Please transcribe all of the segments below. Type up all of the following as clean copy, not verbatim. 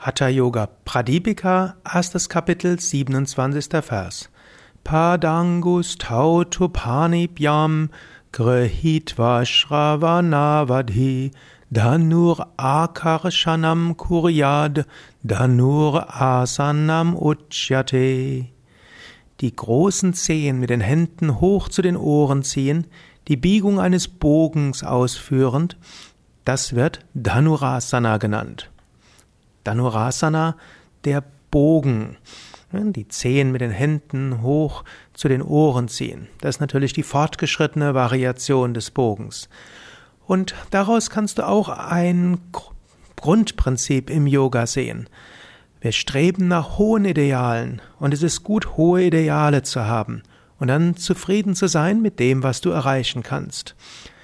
Hatha Yoga Pradipika, erstes Kapitel, 27. Vers. Padangus tautu panibhyam grihitva shravanavadhi dhanur akarshanam kuryad dhanur asanam uchyate. Die großen Zehen mit den Händen hoch zu den Ohren ziehen, die Biegung eines Bogens ausführend, das wird Dhanurasana genannt. Dhanurasana, der Bogen. Die Zehen mit den Händen hoch zu den Ohren ziehen. Das ist natürlich die fortgeschrittene Variation des Bogens. Und daraus kannst du auch ein Grundprinzip im Yoga sehen. Wir streben nach hohen Idealen und es ist gut, hohe Ideale zu haben und dann zufrieden zu sein mit dem, was du erreichen kannst.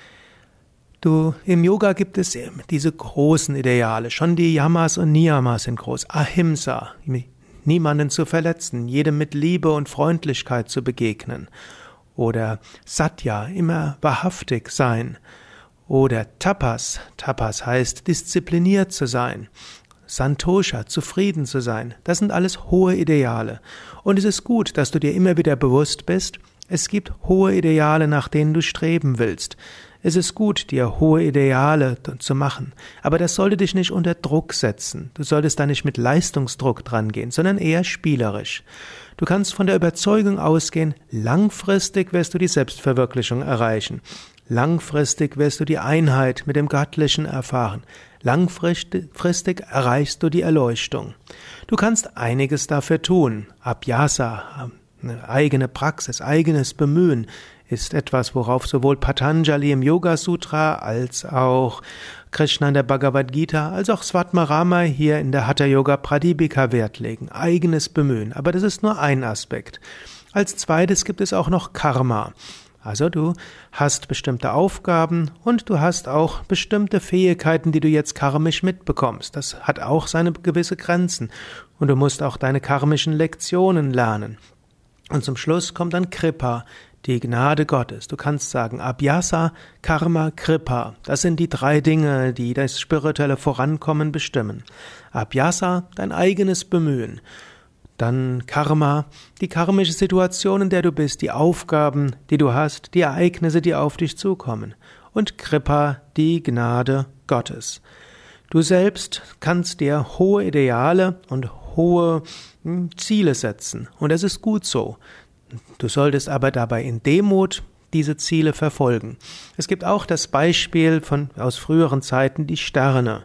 Im Yoga gibt es diese großen Ideale, schon die Yamas und Niyamas sind groß. Ahimsa, niemanden zu verletzen, jedem mit Liebe und Freundlichkeit zu begegnen. Oder Satya, immer wahrhaftig sein. Oder Tapas, Tapas heißt diszipliniert zu sein. Santosha, zufrieden zu sein. Das sind alles hohe Ideale. Und es ist gut, dass du dir immer wieder bewusst bist, es gibt hohe Ideale, nach denen du streben willst. Es ist gut, dir hohe Ideale zu machen, aber das sollte dich nicht unter Druck setzen. Du solltest da nicht mit Leistungsdruck dran gehen, sondern eher spielerisch. Du kannst von der Überzeugung ausgehen, langfristig wirst du die Selbstverwirklichung erreichen. Langfristig wirst du die Einheit mit dem Göttlichen erfahren. Langfristig erreichst du die Erleuchtung. Du kannst einiges dafür tun. Abhyasa, eine eigene Praxis, eigenes Bemühen ist etwas, worauf sowohl Patanjali im Yoga Sutra als auch Krishna in der Bhagavad Gita als auch Svatmarama hier in der Hatha Yoga Pradipika Wert legen. Eigenes Bemühen. Aber das ist nur ein Aspekt. Als zweites gibt es auch noch Karma. Also du hast bestimmte Aufgaben und du hast auch bestimmte Fähigkeiten, die du jetzt karmisch mitbekommst. Das hat auch seine gewisse Grenzen. Und du musst auch deine karmischen Lektionen lernen. Und zum Schluss kommt dann Kripa, die Gnade Gottes. Du kannst sagen Abhyasa, Karma, Kripa. Das sind die drei Dinge, die das spirituelle Vorankommen bestimmen. Abhyasa, dein eigenes Bemühen. Dann Karma, die karmische Situation, in der du bist, die Aufgaben, die du hast, die Ereignisse, die auf dich zukommen. Und Kripa, die Gnade Gottes. Du selbst kannst dir hohe Ideale und hohe Ziele setzen. Und das ist gut so. Du solltest aber dabei in Demut diese Ziele verfolgen. Es gibt auch das Beispiel aus früheren Zeiten, die Sterne.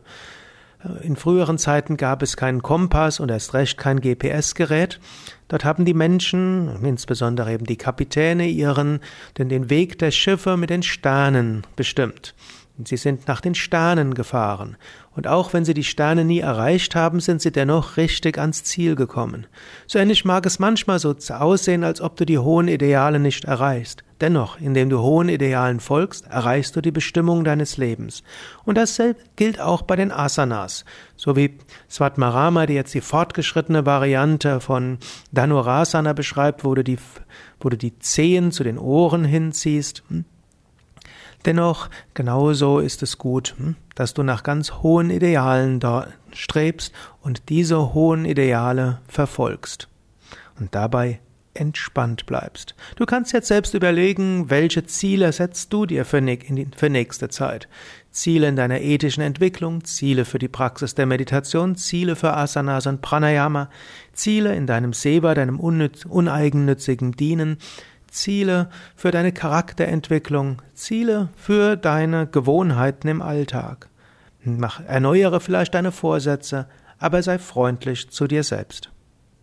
In früheren Zeiten gab es keinen Kompass und erst recht kein GPS-Gerät. Dort haben die Menschen, insbesondere eben die Kapitäne, den Weg der Schiffe mit den Sternen bestimmt. Und sie sind nach den Sternen gefahren. Und auch wenn sie die Sterne nie erreicht haben, sind sie dennoch richtig ans Ziel gekommen. So ähnlich mag es manchmal so aussehen, als ob du die hohen Ideale nicht erreichst. Dennoch, indem du hohen Idealen folgst, erreichst du die Bestimmung deines Lebens. Und das gilt auch bei den Asanas. So wie Svatmarama, die jetzt die fortgeschrittene Variante von Dhanurasana beschreibt, wo du die Zehen zu den Ohren hinziehst. Dennoch, genauso ist es gut, dass du nach ganz hohen Idealen da strebst und diese hohen Ideale verfolgst und dabei entspannt bleibst. Du kannst jetzt selbst überlegen, welche Ziele setzt du dir für nächste Zeit. Ziele in deiner ethischen Entwicklung, Ziele für die Praxis der Meditation, Ziele für Asanas und Pranayama, Ziele in deinem Seva, deinem uneigennützigen Dienen, Ziele für deine Charakterentwicklung, Ziele für deine Gewohnheiten im Alltag. Erneuere vielleicht deine Vorsätze, aber sei freundlich zu dir selbst.